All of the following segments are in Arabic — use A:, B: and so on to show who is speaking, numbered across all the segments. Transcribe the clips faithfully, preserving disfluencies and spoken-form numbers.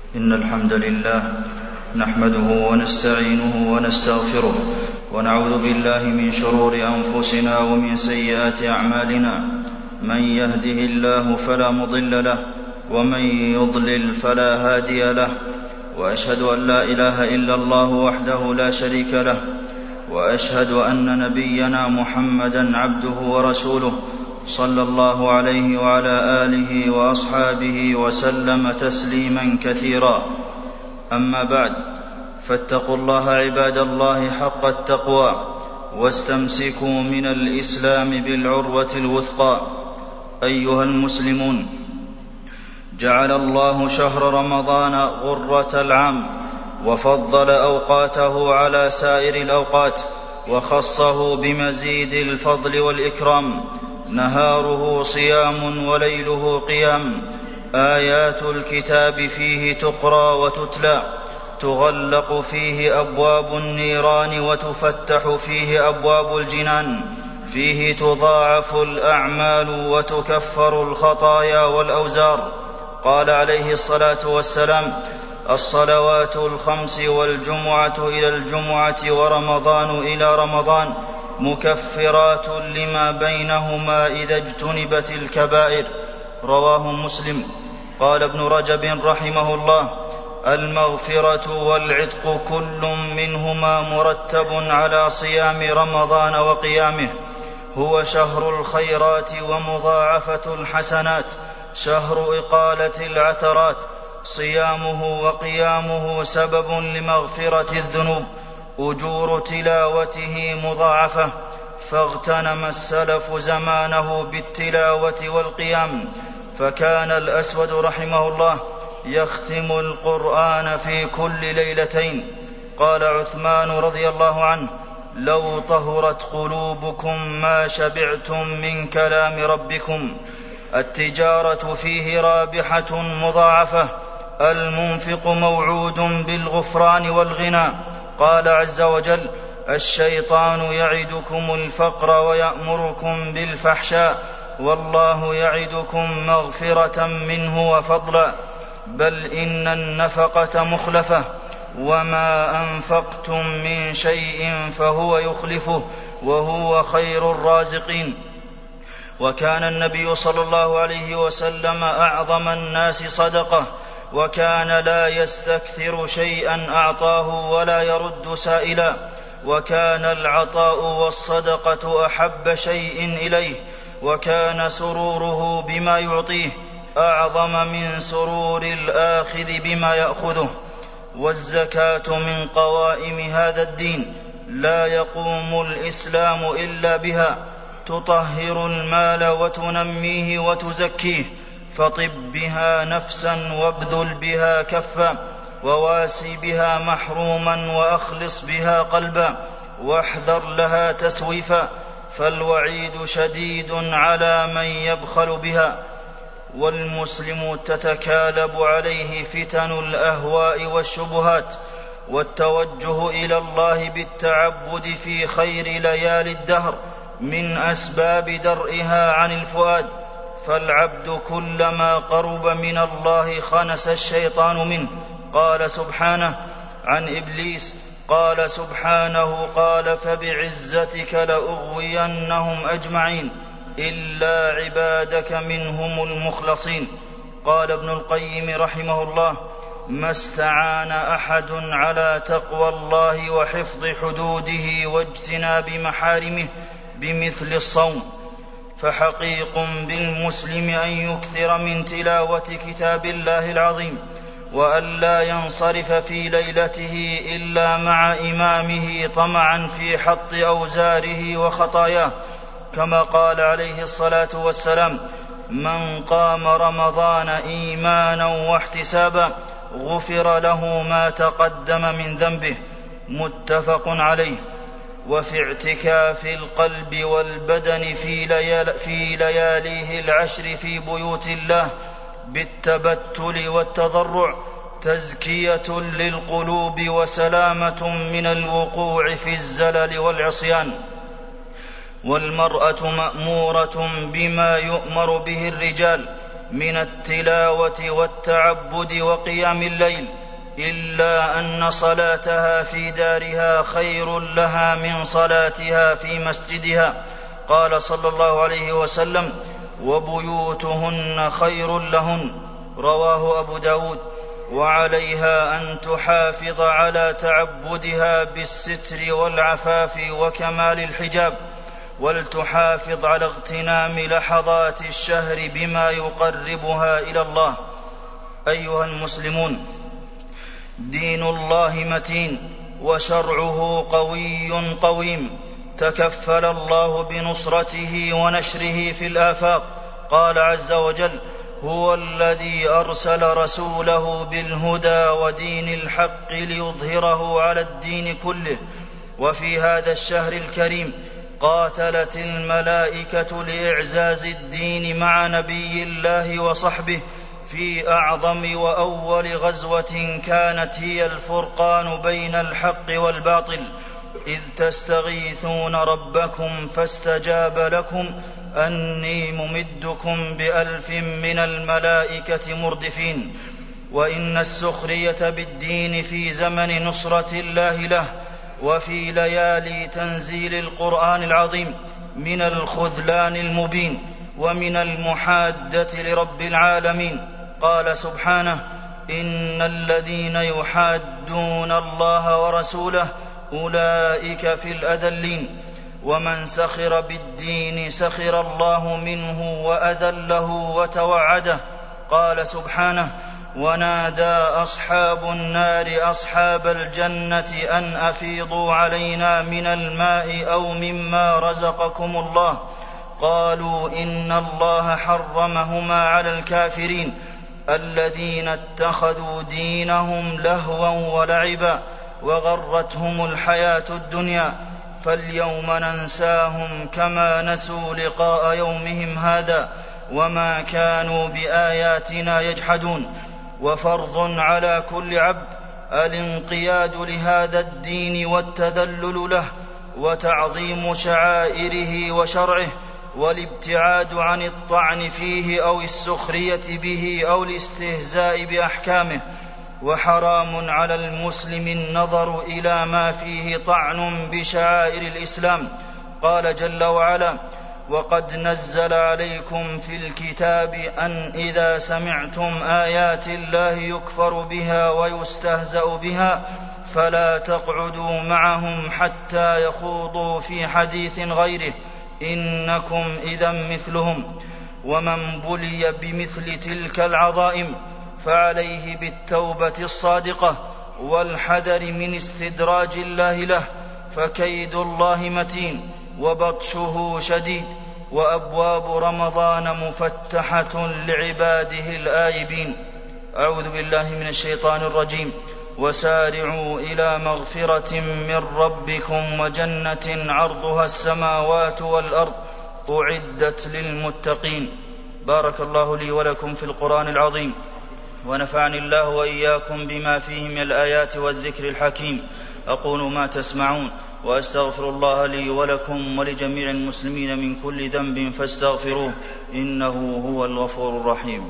A: إن الحمد لله نحمده ونستعينه ونستغفره ونعوذ بالله من شرور أنفسنا ومن سيئات أعمالنا. من يهده الله فلا مضل له ومن يضلل فلا هادي له، وأشهد أن لا إله إلا الله وحده لا شريك له، وأشهد أن نبينا محمدا عبده ورسوله صلى الله عليه وعلى آله وأصحابه وسلم تسليما كثيرا. أما بعد، فاتقوا الله عباد الله حق التقوى، واستمسكوا من الإسلام بالعروة الوثقى. أيها المسلمون، جعل الله شهر رمضان غرة العام، وفضل أوقاته على سائر الأوقات، وخصه بمزيد الفضل والإكرام. نهاره صيام وليله قيام، آيات الكتاب فيه تقرى وتتلى، تغلق فيه أبواب النيران وتفتح فيه أبواب الجنان، فيه تضاعف الأعمال وتكفر الخطايا والأوزار. قال عليه الصلاة والسلام: الصلوات الخمس والجمعة إلى الجمعة ورمضان إلى رمضان مكفرات لما بينهما إذا اجتنبت الكبائر. رواه مسلم. قال ابن رجب رحمه الله: المغفرة والعتق كل منهما مرتب على صيام رمضان وقيامه. هو شهر الخيرات ومضاعفة الحسنات، شهر إقالة العثرات. صيامه وقيامه سبب لمغفرة الذنوب، أجور تلاوته مضاعفة. فاغتنم السلف زمانه بالتلاوة والقيام، فكان الأسود رحمه الله يختم القرآن في كل ليلتين. قال عثمان رضي الله عنه: لو طهرت قلوبكم ما شبعتم من كلام ربكم. التجارة فيه رابحة مضاعفة، المنفق موعود بالغفران والغنى. قال عز وجل: الشيطان يعدكم الفقر ويأمركم بالفحشاء، والله يعدكم مغفرة منه وفضلا. بل إن النفقة مخلفة، وما أنفقتم من شيء فهو يخلفه وهو خير الرازقين. وكان النبي صلى الله عليه وسلم أعظم الناس صدقة، وكان لا يستكثر شيئا أعطاه ولا يرد سائلا، وكان العطاء والصدقة أحب شيء إليه، وكان سروره بما يعطيه أعظم من سرور الآخذ بما يأخذه. والزكاة من قوائم هذا الدين، لا يقوم الإسلام إلا بها، تطهر المال وتنميه وتزكيه. فطب بها نفسا وابذل بها كفا، وواسي بها محروما وأخلص بها قلبا، واحذر لها تسويفا، فالوعيد شديد على من يبخل بها. والمسلم تتكالب عليه فتن الأهواء والشبهات، والتوجه إلى الله بالتعبد في خير ليالي الدهر من أسباب درئها عن الفؤاد. فالعبد كلما قرب من الله خنس الشيطان منه. قال سبحانه عن إبليس: قال سبحانه قال فبعزتك لأغوينهم أجمعين إلا عبادك منهم المخلصين. قال ابن القيم رحمه الله: ما استعان أحد على تقوى الله وحفظ حدوده واجتناب محارمه بمثل الصوم. فحقيق بالمسلم أن يكثر من تلاوة كتاب الله العظيم، وأن لا ينصرف في ليلته إلا مع إمامه طمعا في حط أوزاره وخطاياه، كما قال عليه الصلاة والسلام: من قام رمضان إيمانا واحتسابا غفر له ما تقدم من ذنبه. متفق عليه. وفي اعتكاف القلب والبدن في, ليال في لياليه العشر في بيوت الله بالتبتل والتضرع تزكية للقلوب وسلامة من الوقوع في الزلل والعصيان. والمرأة مأمورة بما يؤمر به الرجال، من التلاوة والتعبد وقيام الليل، إلا أن صلاتها في دارها خير لها من صلاتها في مسجدها. قال صلى الله عليه وسلم: وبيوتهن خير لهن. رواه أبو داود. وعليها أن تحافظ على تعبدها بالستر والعفاف وكمال الحجاب، ولتحافظ على اغتنام لحظات الشهر بما يقربها إلى الله. أيها المسلمون، دين الله متين وشرعه قوي قويم، تكفل الله بنصرته ونشره في الآفاق. قال عز وجل: هو الذي أرسل رسوله بالهدى ودين الحق ليظهره على الدين كله. وفي هذا الشهر الكريم قاتلت الملائكة لإعزاز الدين مع نبي الله وصحبه في أعظم وأول غزوة كانت هي الفرقان بين الحق والباطل، إذ تستغيثون ربكم فاستجاب لكم أني ممدكم بألف من الملائكة مردفين. وإن السخرية بالدين في زمن نصرة الله له وفي ليالي تنزيل القرآن العظيم من الخذلان المبين ومن المحادة لرب العالمين. قال سبحانه: إن الذين يحادون الله ورسوله أولئك في الأذلين. ومن سخر بالدين سخر الله منه وأذله وتوعده. قال سبحانه: ونادى أصحاب النار أصحاب الجنة أن أفيضوا علينا من الماء أو مما رزقكم الله، قالوا إن الله حرمهما على الكافرين الذين اتخذوا دينهم لهوا ولعبا وغرتهم الحياة الدنيا، فاليوم ننساهم كما نسوا لقاء يومهم هذا وما كانوا بآياتنا يجحدون. وفرض على كل عبد الانقياد لهذا الدين والتذلل له وتعظيم شعائره وشرعه، والابتعاد عن الطعن فيه أو السخرية به أو الاستهزاء بأحكامه. وحرام على المسلم النظر إلى ما فيه طعن بشعائر الإسلام. قال جل وعلا: وقد نزل عليكم في الكتاب أن إذا سمعتم آيات الله يكفر بها ويستهزأ بها فلا تقعدوا معهم حتى يخوضوا في حديث غيره إنكم إذا مثلهم. ومن بلي بمثل تلك العظائم فعليه بالتوبة الصادقة والحذر من استدراج الله له، فكيد الله متين وبطشه شديد، وأبواب رمضان مفتحة لعباده الآيبين. أعوذ بالله من الشيطان الرجيم. وسارعوا إلى مغفرة من ربكم وجنة عرضها السماوات والأرض أعدت للمتقين. بارك الله لي ولكم في القرآن العظيم، ونفعني الله وإياكم بما فيه من الآيات والذكر الحكيم. أقول ما تسمعون وأستغفر الله لي ولكم ولجميع المسلمين من كل ذنب فاستغفروه إنه هو الغفور الرحيم.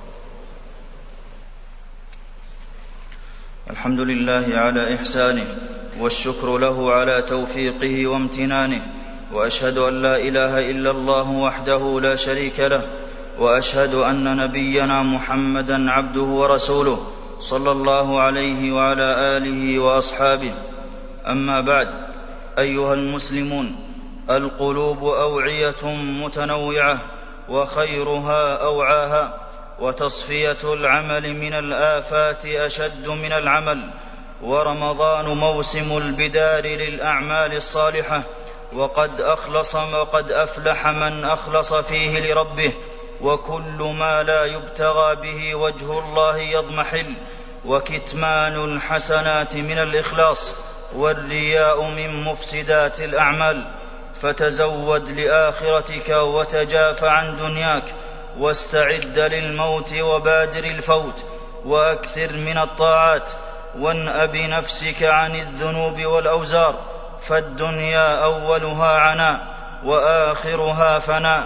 A: الحمد لله على إحسانه، والشكر له على توفيقه وامتنانه، وأشهد أن لا إله إلا الله وحده لا شريك له، وأشهد أن نبينا محمدا عبده ورسوله صلى الله عليه وعلى آله وأصحابه. أما بعد، أيها المسلمون، القلوب أوعية متنوعة وخيرها أوعاها، وتصفية العمل من الآفات أشد من العمل، ورمضان موسم البدار للأعمال الصالحة، وقد أخلص وقد أفلح من أخلص فيه لربه، وكل ما لا يبتغى به وجه الله يضمحل، وكتمان الحسنات من الإخلاص، والرياء من مفسدات الأعمال. فتزود لآخرتك وتجاف عن دنياك، واستعد للموت وبادر الفوت، وأكثر من الطاعات، وانأ بنفسك عن الذنوب والأوزار، فالدنيا أولها عناء وآخرها فناء،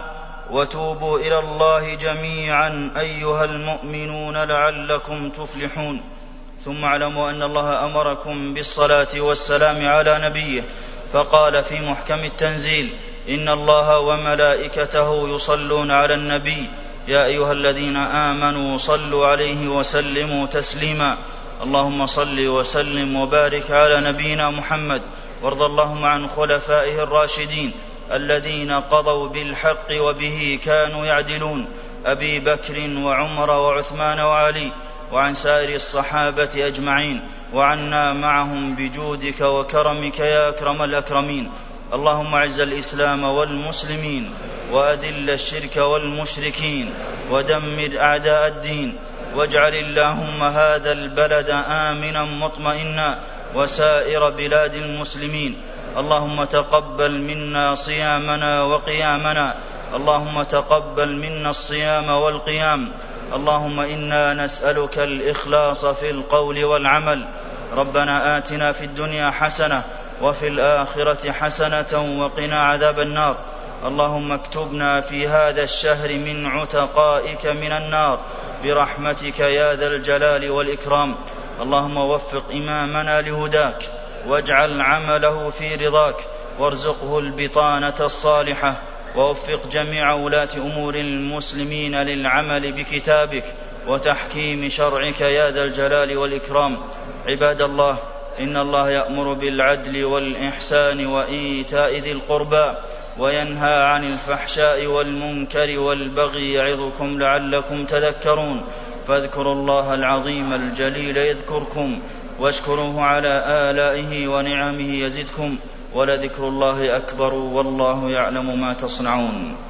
A: وتوبوا إلى الله جميعا أيها المؤمنون لعلكم تفلحون. ثم اعلموا أن الله أمركم بالصلاة والسلام على نبيه، فقال في محكم التنزيل: إن الله وملائكته يصلون على النبي يا أيها الذين آمنوا صلوا عليه وسلموا تسليما. اللهم صل وسلم وبارك على نبينا محمد، وارض اللهم عن خلفائه الراشدين الذين قضوا بالحق وبه كانوا يعدلون، أبي بكر وعمر وعثمان وعلي، وعن سائر الصحابة أجمعين، وعنا معهم بجودك وكرمك يا أكرم الأكرمين. اللهم أعز الإسلام والمسلمين، وأذل الشرك والمشركين، ودمر أعداء الدين، واجعل اللهم هذا البلد آمنا مطمئنا وسائر بلاد المسلمين. اللهم تقبل منا صيامنا وقيامنا، اللهم تقبل منا الصيام والقيام. اللهم إنا نسألك الإخلاص في القول والعمل. ربنا آتنا في الدنيا حسنة وفي الآخرة حسنة وقنا عذاب النار. اللهم اكتبنا في هذا الشهر من عتقائك من النار برحمتك يا ذا الجلال والإكرام. اللهم وفق إمامنا لهداك، واجعل عمله في رضاك، وارزقه البطانة الصالحة، ووفق جميع ولاة أمور المسلمين للعمل بكتابك وتحكيم شرعك يا ذا الجلال والإكرام. عباد الله، إن الله يأمر بالعدل والإحسان وإيتاء ذي القربى، وينهى عن الفحشاء والمنكر والبغي، يعظكم لعلكم تذكرون. فاذكروا الله العظيم الجليل يذكركم، واشكروه على آلائه ونعمه يزدكم، ولذكر الله أكبر، والله يعلم ما تصنعون.